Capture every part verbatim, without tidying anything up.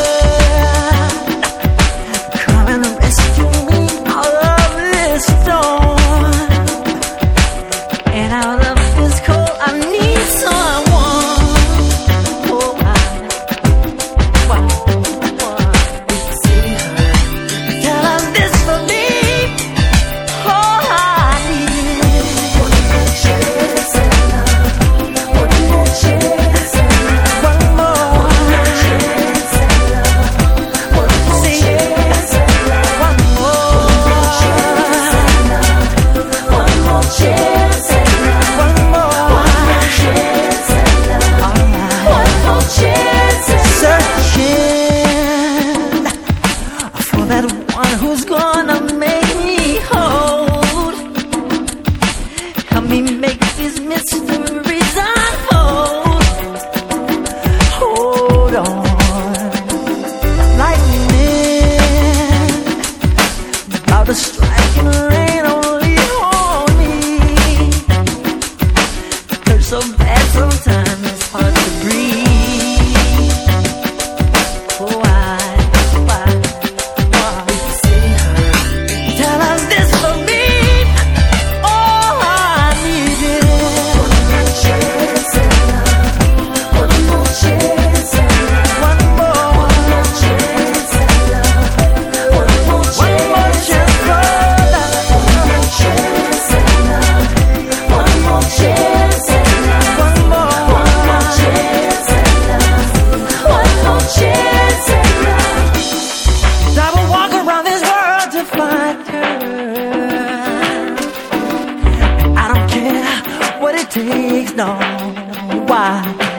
come and rescue me out of this storm. And out of this cold, I need someone. Oh, I, why, why, see her, tell her this for me. Oh, I need one more chance at love, one more chance at love, one more, one more chance at love, one more chance at love, one more chance at love, one more chance at love, one more, one more chance at love, one more chance at searching for that one who's gonna make me whole. Help me make these mysteries unfold. Hold on, lightning about to strike and rain only on me. It hurts so bad sometimes it's hard to breathe. Oh, why, why, why see her? Tell her this for me. Oh, I need it. One more chance at love, one more chance at love, one more, one more chance at love, one more chance for love, one more chance at love, one more chance at love, one more, one more chance at love, one more chance at love. I will walk around this world to find her. I don't care what it takes, no. Why?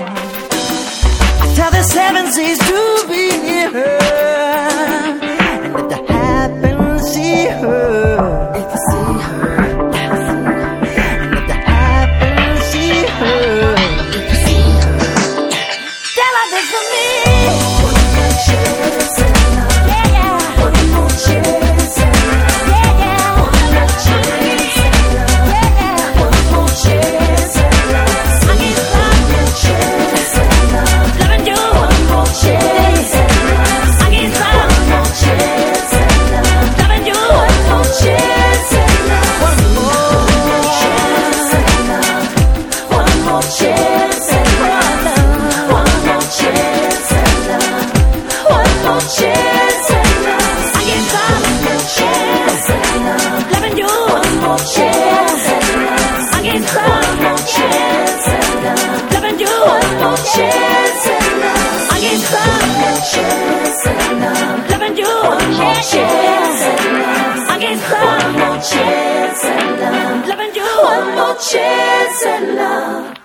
I tell the seven seas to be near her, and if that happens, see her. If I see her, and if that happens, see her. If I see her, tell her this for me. One more chance at love, yeah, yeah. One more chance at love, yeah, yeah. One more chance at love, yeah, yeah. One more chance at love, I need one more chance at love, loving you. One more chance at love, I need one more chance at love, loving you. One more chance at love, one more chance at love, one more chance at love, one more chance at love, one more chance at love, I need one more chance at love, loving you. One more chance at love, I need one more chance at love, loving you. One more chance at love, I need one more chance at love, loving you. One more chance at love, I need one more chance at love, loving you. One more chance at love.